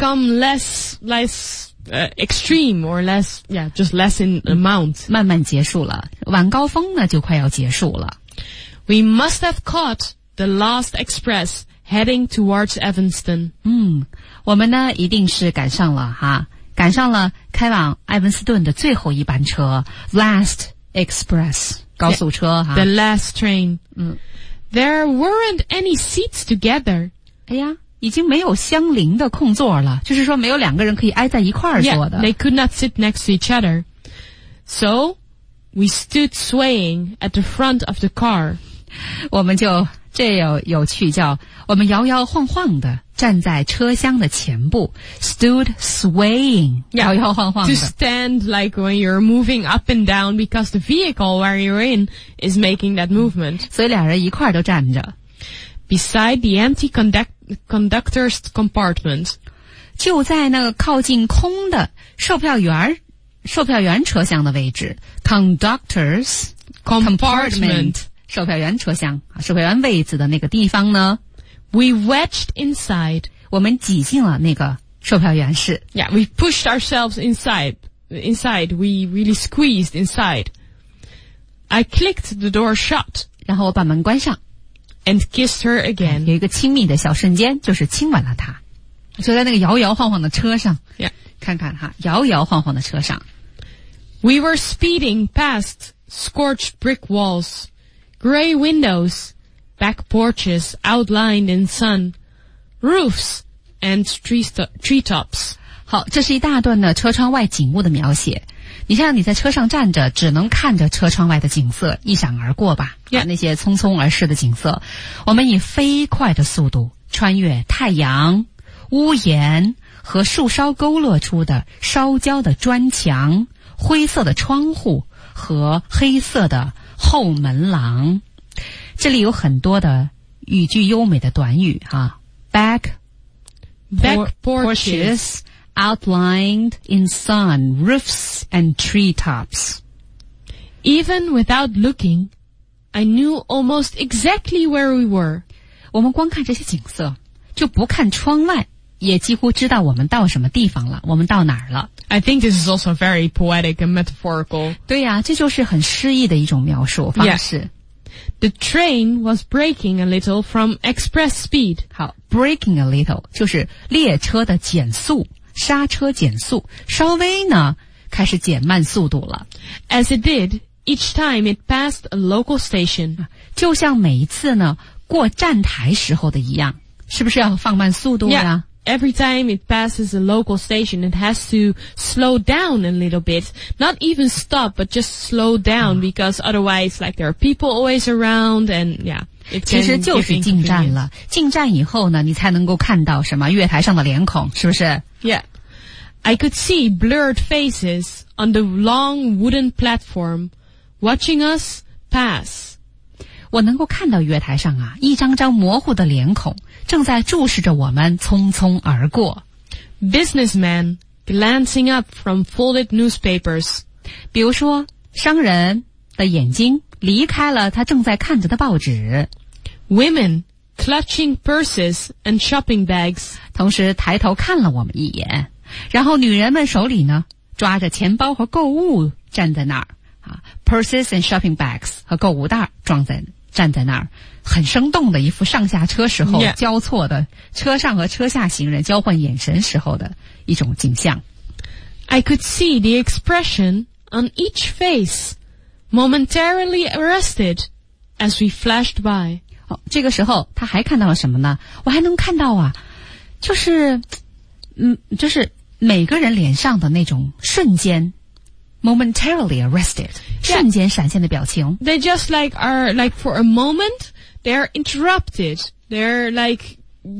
extreme or less, yeah, just less in amount. 慢慢结束了，晚高峰呢就快要结束了。 We must have caught the last express heading towards Evanston. 我们呢一定是赶上了哈，赶上了开往埃文斯顿的最后一班车 Last Express 高速车哈。 The last train. There weren't any seats together. 哎呀，已经没有相邻的空座了，就是说没有两个人可以挨在一块儿坐的。 Yeah, they could not sit next to each other. So we stood swaying at the front of the car. 我们就这有趣，叫我们摇摇晃晃的站在车厢的前部 ，stood swaying， 摇摇晃晃的。 To stand like when you're moving up and down because the vehicle where you're in is making that movement. 所以俩人一块儿都站着。 Beside the empty conductor's compartment. 就在那个靠近空的售票员车厢的位置 ，conductor's compartment。售票员车厢啊，售票员位子的那个地方呢 ，we wedged inside， 我们挤进了那个售票员室。 Yeah, we pushed ourselves inside. We really squeezed inside. I clicked the door shut. 然后我把门关上 ，and kissed her again. 有一个亲密的小瞬间，就是亲吻了她。就在那个摇摇晃晃的车上 ，Yeah， 看看哈，摇摇晃晃的车上 ，we were speeding past scorched brick walls.Gray windows, back porches outlined in sun, roofs and treetops. 好，这是一大段的车窗外景物的描写。你像你在车上站着，只能看着车窗外的景色一闪而过吧， Yeah. 那些匆匆而逝的景色。我们以飞快的速度穿越太阳、屋檐和树梢勾勒出的烧焦的砖墙、灰色的窗户和黑色的后门廊。这里有很多的语句优美的短语哈 back porches outlined in sun, roofs and treetops. Even without looking, I knew almost exactly where we were. 我们光看这些景色，就不看窗外，也几乎知道我们到什么地方了，我们到哪儿了。 I think this is also very poetic and metaphorical. 对呀，这就是很诗意的一种描述方式。 The train was braking a little from express speed. 好 ，braking a little 就是列车的减速，刹车减速，稍微呢开始减慢速度了。 As it did each time it passed a local station. 就像每一次呢过站台时候的一样，是不是要放慢速度呀？ Every time it passes a local station, it has to slow down a little bit. Not even stop, but just slow down because otherwise, like, there are people always around and, yeah. 其实就是进站了。进站以后呢，你才能够看到什么月台上的脸孔，是不是？ Yeah. I could see blurred faces on the long wooden platform watching us pass. 我能够看到月台上啊，一张张模糊的脸孔正在注视着我们匆匆而过。 Businessmen glancing up from folded newspapers. 比如说，商人的眼睛离开了他正在看着的报纸。 Women clutching purses and shopping bags. 同时抬头看了我们一眼，然后女人们手里呢抓着钱包和购物站在那儿啊 ，purses and shopping bags 和购物袋站在那儿，很生动的一副上下车时候交错的车上和车下行人交换眼神时候的一种景象。 I could see the expression on each face, momentarily arrested as we flashed by. 这个时候他还看到了什么呢？我还能看到啊，就是每个人脸上的那种瞬间。Momentarily arrested， 瞬间闪现的表情。 They just are for a moment, they're interrupted. They're like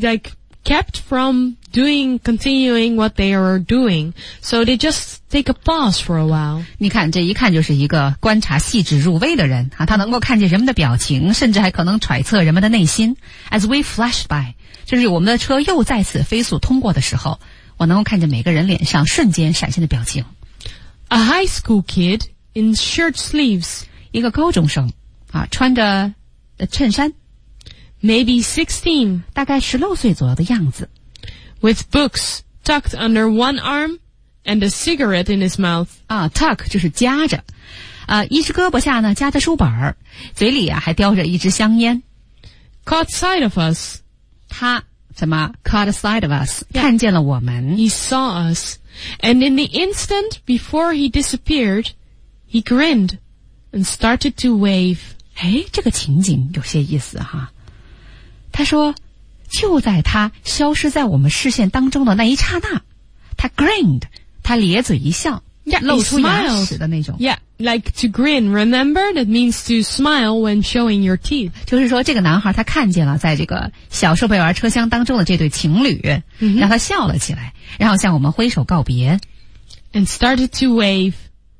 kept from continuing what they are doing. So they just take a pause for a while. 你看，这一看就是一个观察细致入微的人啊，他能够看见人们的表情，甚至还可能揣测人们的内心。As we flashed by， 就是我们的车又再次飞速通过的时候，我能够看见每个人脸上瞬间闪现的表情。 A high school kid in shirt sleeves. 一个高中生啊，穿着衬衫 Maybe 16. 大概16岁左右的样子 With books tucked under one arm and a cigarette in his mouth. 啊 tuck 就是夹着一只胳膊下呢夹着书本嘴里还叼着一支香烟 Caught sight of us. 他什么 caught sight of us 看见了我们 He saw us. And in the instant before he disappeared, he grinned and started to wave. 这个情景有些意思哈。他说，就在他消失在我们视线当中的那一刹那，他 grinned， 他咧嘴一笑，露出牙齿的那种。 Yeah, like to grin, remember? That means to smile when showing your teeth. 就是说这个男孩他看见了在这个小售票员车厢当中的这对情侣，让他笑了起来，然后向我们挥手告别。 And started to wave.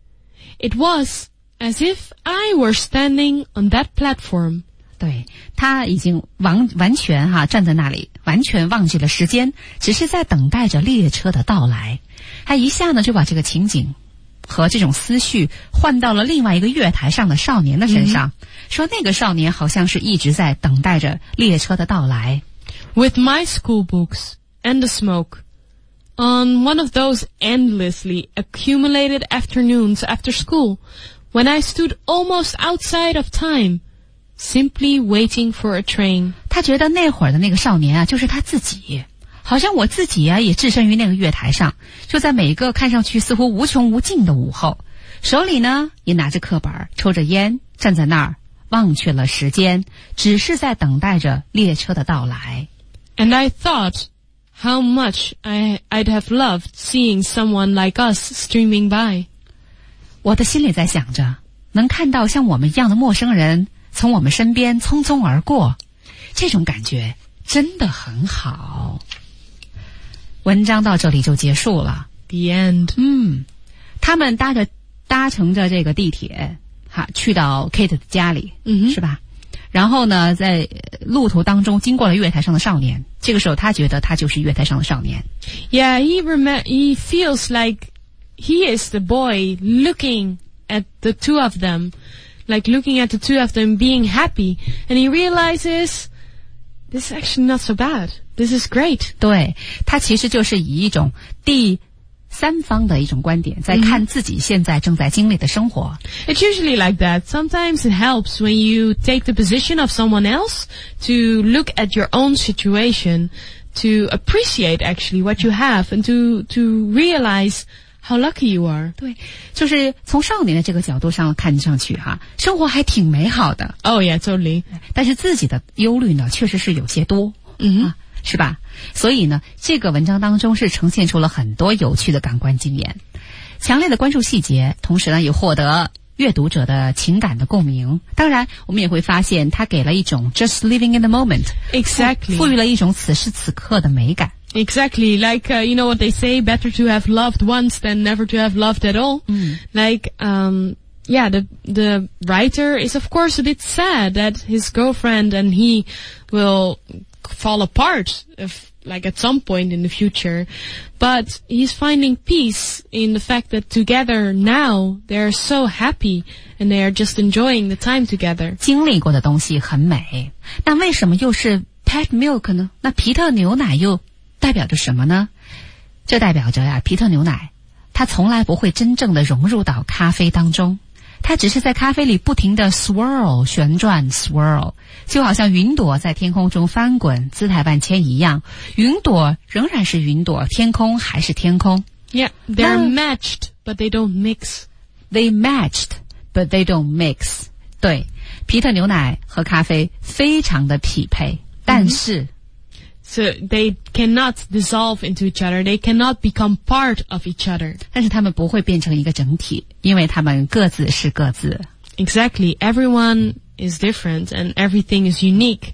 It was as if I were standing on that platform. 对，他已经完全站在那里，完全忘记了时间，只是在等待着列车的到来。他一下呢就把这个情景和这种思绪换到了另外一个月台上的少年的身上，说那个少年好像是一直在等待着列车的到来。 With my school books and the smoke, on one of those endlessly accumulated afternoons after school, when I stood almost outside of time,Simply waiting for a train. 他觉得那会儿的那个少年就是他自己，好像我自己也置身于那个月台上，就在每一个看上去似乎无穷无尽的午后，手里呢也拿着课本，抽着烟，站在那儿忘却了时间，只是在等待着列车的到来。 And I thought how much I'd have loved seeing someone like us streaming by. 我的心里在想着，能看到像我们一样的陌生人从我们身边匆匆而过，这种感觉真的很好。文章到这里就结束了。 The end. 他们搭乘着这个地铁，去到 Kate 的家里，是吧？然后呢，在路途当中经过了月台上的少年，这个时候他觉得他就是月台上的少年。 Yeah, he feels like he is the boy looking at the two of them.Like looking at the two of them being happy, and he realizes this is actually not so bad. This is great. 对，他其实就是以一种第三方的一种观点在看自己现在正在经历的生活。 It's usually like that. Sometimes it helps when you take the position of someone else to look at your own situation, to appreciate actually what you have, and to realize how lucky you are. 对，就是从少年的这个角度上看上去生活还挺美好的。 Oh yeah, totally. 但是自己的忧虑呢，确实是有些多，是吧？所以呢，这个文章当中是呈现出了很多有趣的感官经验，强烈的关注细节，同时呢，也获得阅读者的情感的共鸣。当然，我们也会发现，它给了一种 just living in the moment， exactly， 赋予了一种此时此刻的美感。 Exactly, like, you know what they say, better to have loved once than never to have loved at all. Like, yeah, the writer is of course a bit sad that his girlfriend and he will fall apart like at some point in the future. But he's finding peace in the fact that together now they're so happy and they are just enjoying the time together. 经历过的东西很美，那为什么又是 pet milk 呢？那皮特牛奶又代表着什么呢？这代表着皮特牛奶它从来不会真正的融入到咖啡当中，它只是在咖啡里不停的 swirl 旋转 swirl， 就好像云朵在天空中翻滚姿态万千一样，云朵仍然是云朵，天空还是天空。 Yeah, they're matched, but they don't mix. They matched, but they don't mix. 对，皮特牛奶和咖啡非常的匹配，但是 So they cannot dissolve into each other. They cannot become part of each other. 但是他们不会变成一个整体，因为他们各自是各自。 Exactly. Everyone is different and everything is unique.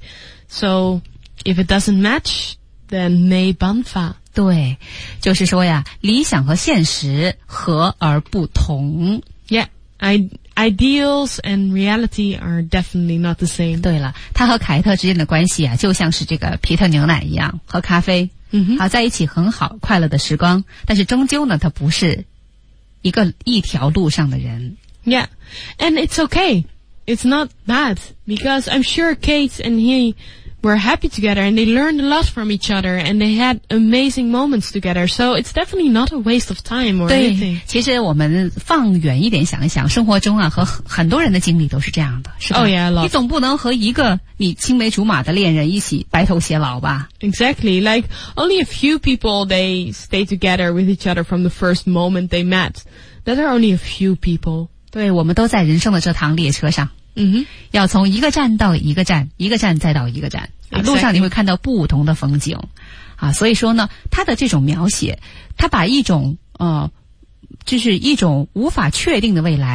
So if it doesn't match, then 没办法。 对，就是说理想和现实合而不同。 Yeah, ideals and reality are definitely not the same. 对了，他和凯特之间的关系就像是这个皮特牛奶一样，和咖啡，在一起很好，快乐的时光。但是终究呢，他不是一条路上的人。 Yeah, and it's okay. It's not bad because I'm sure Kate and he were happy together and they learned a lot from each other and they had amazing moments together. So it's definitely not a waste of time or anything. 对，其实我们放远一点想一想，生活中和很多人的经历都是这样的，是吧？ Oh yeah, a lot. 你总不能和一个你青梅竹马的恋人一起白头偕老吧？ Exactly. Like only a few people they stay together with each other from the first moment they met. That are only a few people. 对，我们都在人生的这趟列车上。要从一个站到一个站，一个站再到一个站。路上你会看到不同的风景，所以说呢，他的这种描写，他把一种就是一种无法确定的未来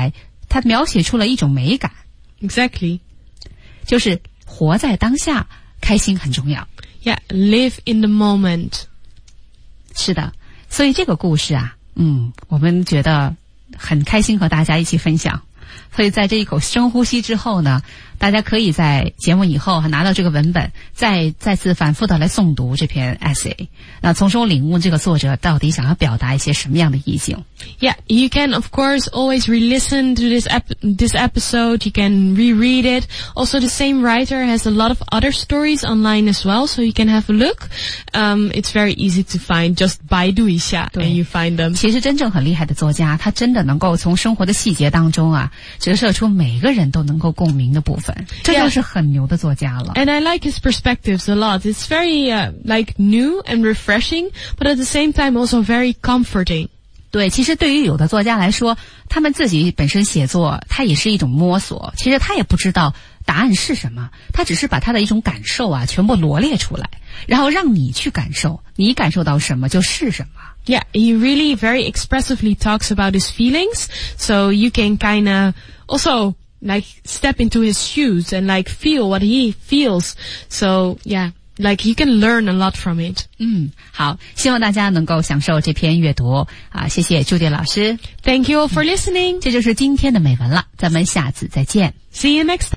他描写出了一种美感。 Exactly. 就是活在当下，开心很重要。 Yeah, live in the moment. 是的，所以这个故事啊，我们觉得很开心和大家一起分享。所以在这一口深呼吸之后呢，大家可以在节目以后拿到这个文本，再次反复的来诵读这篇 essay， 那从中领悟这个作者到底想要表达一些什么样的意境。 Yeah, you can of course always re-listen to this episode. You can reread it. Also, the same writer has a lot of other stories online as well, so you can have a look. It's very easy to find. Just 百度一下 and you find them. 其实真正很厉害的作家，他真的能够从生活的细节当中啊，折射出每个人都能够共鸣的部分，这就是很牛的作家了。 And I like his perspectives a lot. It's very like new and refreshing, but at the same time also very comforting. 对，其实对于有的作家来说，他们自己本身写作，他也是一种摸索。其实他也不知道答案是什么，他只是把他的一种感受啊，全部罗列出来，然后让你去感受，你感受到什么就是什么。 Yeah, he really very expressively talks about his feelings, so you can kind of also like step into his shoes and like feel what he feels. So yeah, like you can learn a lot from it. 好，希望大家能够享受这篇阅读啊！谢谢朱迪老师。 Thank you all for listening. 这就是今天的美文了，咱们下次再见。 See you next time.